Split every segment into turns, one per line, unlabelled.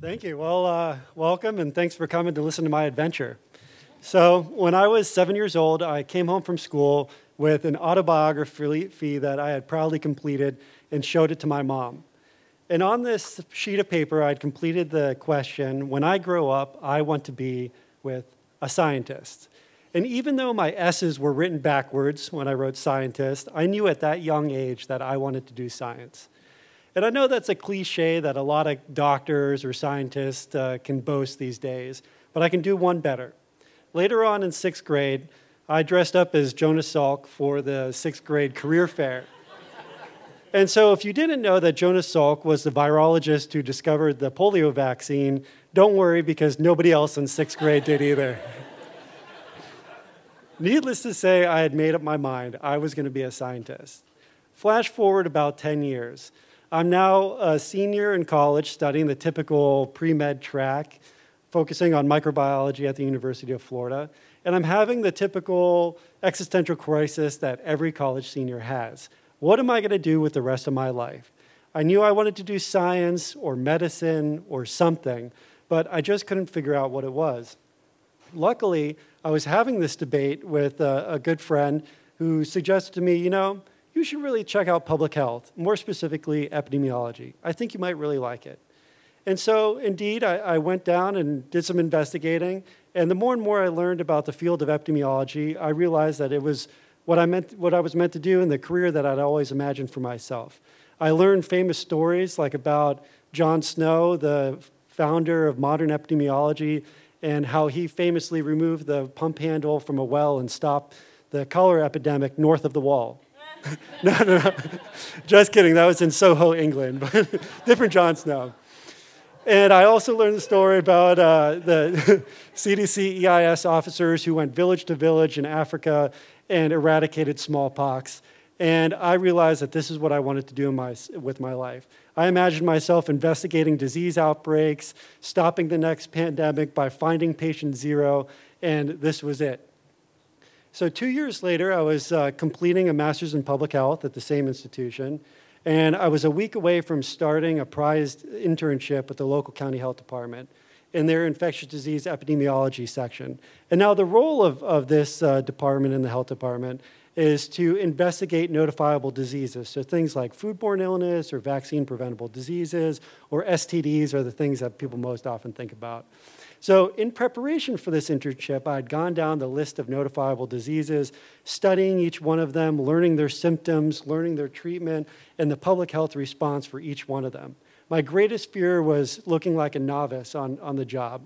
Thank you. Well, welcome, and thanks for coming to listen to my adventure. So, when I was 7 years old, I came home from school with an autobiography that I had proudly completed and showed it to my mom. And on this sheet of paper, I'd completed the question, when I grow up, I want to be with a scientist. And even though my S's were written backwards when I wrote scientist, I knew at that young age that I wanted to do science. And I know that's a cliche that a lot of doctors or scientists can boast these days, but I can do one better. Later on in sixth grade, I dressed up as Jonas Salk for the sixth grade career fair. And so if you didn't know that Jonas Salk was the virologist who discovered the polio vaccine, don't worry because nobody else in sixth grade did either. Needless to say, I had made up my mind. I was going to be a scientist. Flash forward about 10 years. I'm now a senior in college studying the typical pre-med track, focusing on microbiology at the University of Florida. And I'm having the typical existential crisis that every college senior has. What am I going to do with the rest of my life? I knew I wanted to do science or medicine or something, but I just couldn't figure out what it was. Luckily, I was having this debate with a good friend who suggested to me, you should really check out public health, more specifically epidemiology. I think you might really like it. And so, indeed, I went down and did some investigating, and the more and more I learned about the field of epidemiology, I realized that it was what I was meant to do in the career that I'd always imagined for myself. I learned famous stories like about John Snow, the founder of modern epidemiology, and how he famously removed the pump handle from a well and stopped the cholera epidemic north of the wall. No. Just kidding. That was in Soho, England, but different John Snow. And I also learned the story about the CDC EIS officers who went village to village in Africa and eradicated smallpox. And I realized that this is what I wanted to do with my life. I imagined myself investigating disease outbreaks, stopping the next pandemic by finding patient zero, and this was it. So 2 years later, I was completing a master's in public health at the same institution, and I was a week away from starting a prized internship with the local county health department in their infectious disease epidemiology section. And now the role of this department in the health department is to investigate notifiable diseases. So things like foodborne illness or vaccine-preventable diseases or STDs are the things that people most often think about. So in preparation for this internship, I had gone down the list of notifiable diseases, studying each one of them, learning their symptoms, learning their treatment, and the public health response for each one of them. My greatest fear was looking like a novice on the job.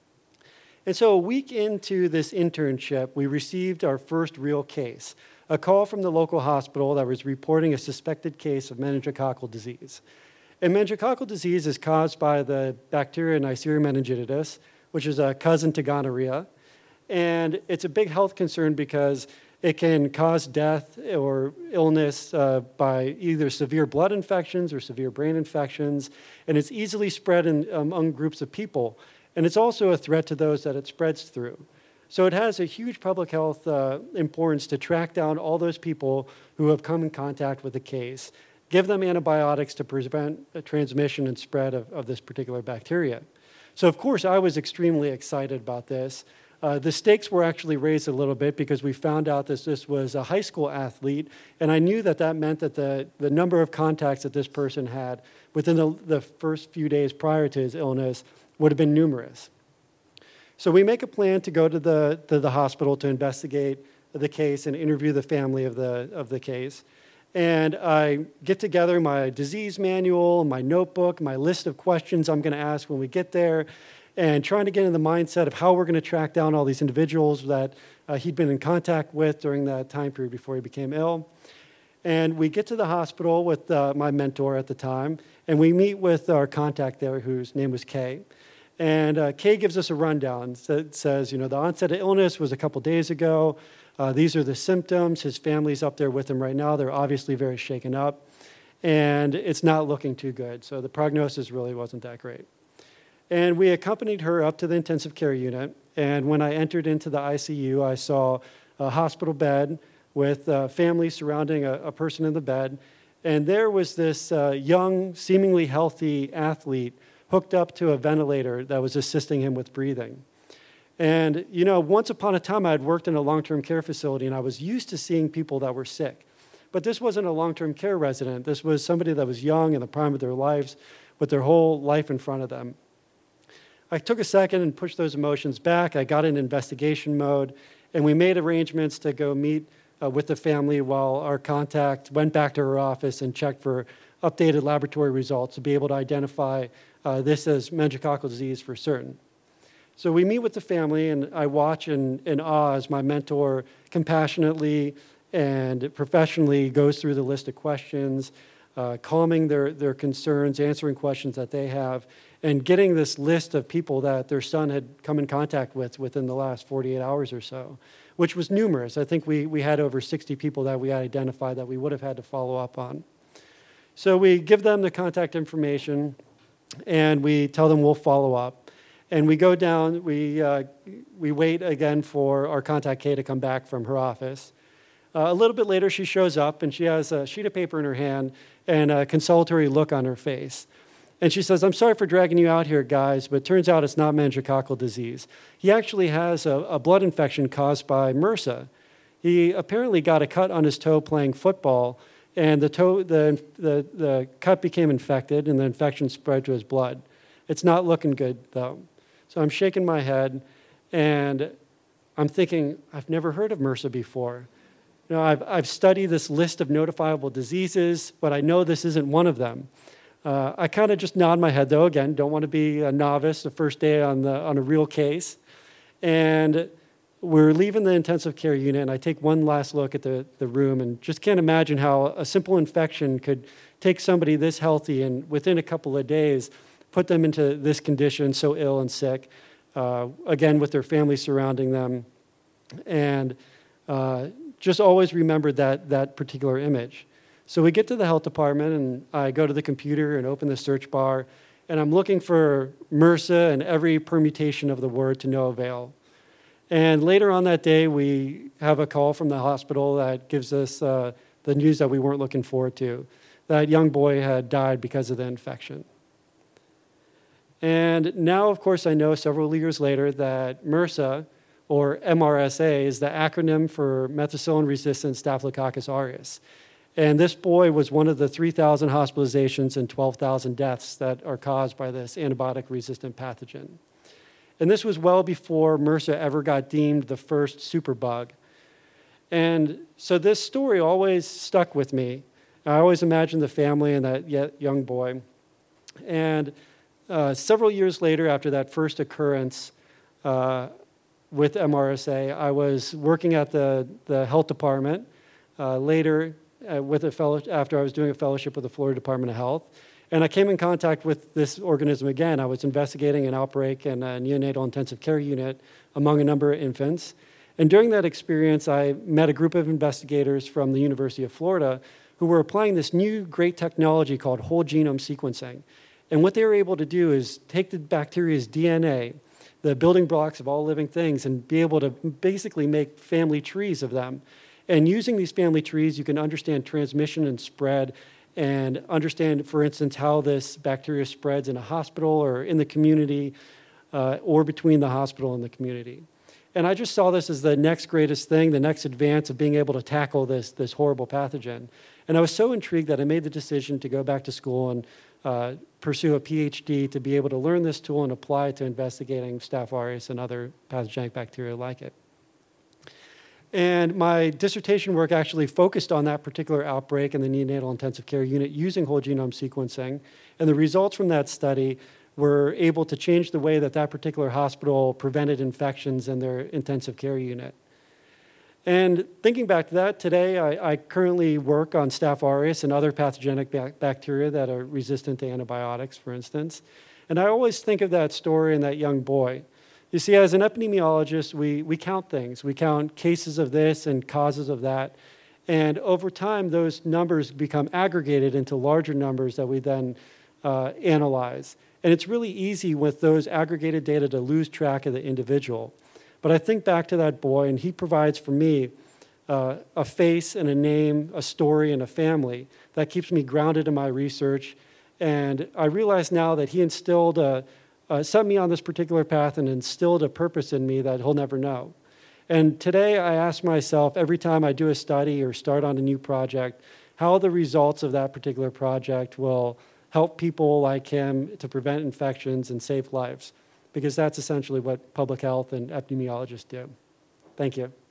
And so a week into this internship, we received our first real case, a call from the local hospital that was reporting a suspected case of meningococcal disease. And meningococcal disease is caused by the bacteria Neisseria meningitidis, which is a cousin to gonorrhea. And it's a big health concern because it can cause death or illness by either severe blood infections or severe brain infections, and it's easily spread among groups of people. And it's also a threat to those that it spreads through. So it has a huge public health importance to track down all those people who have come in contact with the case, give them antibiotics to prevent the transmission and spread of this particular bacteria. So of course, I was extremely excited about this. The stakes were actually raised a little bit because we found out that this was a high school athlete, and I knew that meant that the number of contacts that this person had within the first few days prior to his illness would have been numerous. So we make a plan to go to the hospital to investigate the case and interview the family of the case. And I get together my disease manual, my notebook, my list of questions I'm going to ask when we get there, and trying to get in the mindset of how we're going to track down all these individuals that he'd been in contact with during that time period before he became ill. And we get to the hospital with my mentor at the time, and we meet with our contact there, whose name was Kay. And Kay gives us a rundown. It says, the onset of illness was a couple days ago. These are the symptoms. His family's up there with him right now. They're obviously very shaken up, and it's not looking too good. So the prognosis really wasn't that great. And we accompanied her up to the intensive care unit, and when I entered into the ICU, I saw a hospital bed with a family surrounding a person in the bed, and there was this young, seemingly healthy athlete hooked up to a ventilator that was assisting him with breathing. And, you know, once upon a time, I had worked in a long-term care facility, and I was used to seeing people that were sick. But this wasn't a long-term care resident. This was somebody that was young in the prime of their lives with their whole life in front of them. I took a second and pushed those emotions back. I got in investigation mode, and we made arrangements to go meet with the family while our contact went back to her office and checked for updated laboratory results to be able to identify this as meningococcal disease for certain. So we meet with the family, and I watch in awe as my mentor compassionately and professionally goes through the list of questions, calming their concerns, answering questions that they have, and getting this list of people that their son had come in contact with within the last 48 hours or so, which was numerous. I think we had over 60 people that we had identified that we would have had to follow up on. So we give them the contact information, and we tell them we'll follow up. And we go down, we wait again for our contact Kay to come back from her office. A little bit later, she shows up, and she has a sheet of paper in her hand and a consolatory look on her face. And she says, "I'm sorry for dragging you out here, guys, but it turns out it's not meningococcal disease. He actually has a blood infection caused by MRSA. He apparently got a cut on his toe playing football, and the cut became infected, and the infection spread to his blood. It's not looking good, though." So I'm shaking my head, and I'm thinking, I've never heard of MRSA before. You know, I've studied this list of notifiable diseases, but I know this isn't one of them. I kind of just nod my head, though. Again, don't want to be a novice the first day on a real case. And we're leaving the intensive care unit, and I take one last look at the room and just can't imagine how a simple infection could take somebody this healthy and within a couple of days put them into this condition, so ill and sick, again, with their family surrounding them. And just always remembered that particular image. So we get to the health department, and I go to the computer and open the search bar, and I'm looking for MRSA and every permutation of the word to no avail. And later on that day, we have a call from the hospital that gives us the news that we weren't looking forward to. That young boy had died because of the infection. And now, of course, I know several years later that MRSA, or MRSA, is the acronym for methicillin-resistant Staphylococcus aureus. And this boy was one of the 3,000 hospitalizations and 12,000 deaths that are caused by this antibiotic-resistant pathogen. And this was well before MRSA ever got deemed the first superbug. And so this story always stuck with me. I always imagined the family and that young boy. And several years later, after that first occurrence with MRSA, I was working at the health department later after I was doing a fellowship with the Florida Department of Health. And I came in contact with this organism again. I was investigating an outbreak in a neonatal intensive care unit among a number of infants. And during that experience, I met a group of investigators from the University of Florida who were applying this new great technology called whole genome sequencing. And what they were able to do is take the bacteria's DNA, the building blocks of all living things, and be able to basically make family trees of them. And using these family trees, you can understand transmission and spread and understand, for instance, how this bacteria spreads in a hospital or in the community or between the hospital and the community. And I just saw this as the next greatest thing, the next advance of being able to tackle this horrible pathogen. And I was so intrigued that I made the decision to go back to school and pursue a PhD to be able to learn this tool and apply it to investigating Staph aureus and other pathogenic bacteria like it. And my dissertation work actually focused on that particular outbreak in the neonatal intensive care unit using whole genome sequencing. And the results from that study were able to change the way that particular hospital prevented infections in their intensive care unit. And thinking back to that, today I currently work on Staph aureus and other pathogenic bacteria that are resistant to antibiotics, for instance. And I always think of that story and that young boy. You see, as an epidemiologist, we count things. We count cases of this and causes of that. And over time, those numbers become aggregated into larger numbers that we then analyze. And it's really easy with those aggregated data to lose track of the individual. But I think back to that boy, and he provides for me a face and a name, a story, and a family that keeps me grounded in my research And I realize now that he instilled set me on this particular path and instilled a purpose in me that he'll never know. And today I ask myself, every time I do a study or start on a new project, how the results of that particular project will help people like him to prevent infections and save lives, because that's essentially what public health and epidemiologists do. Thank you.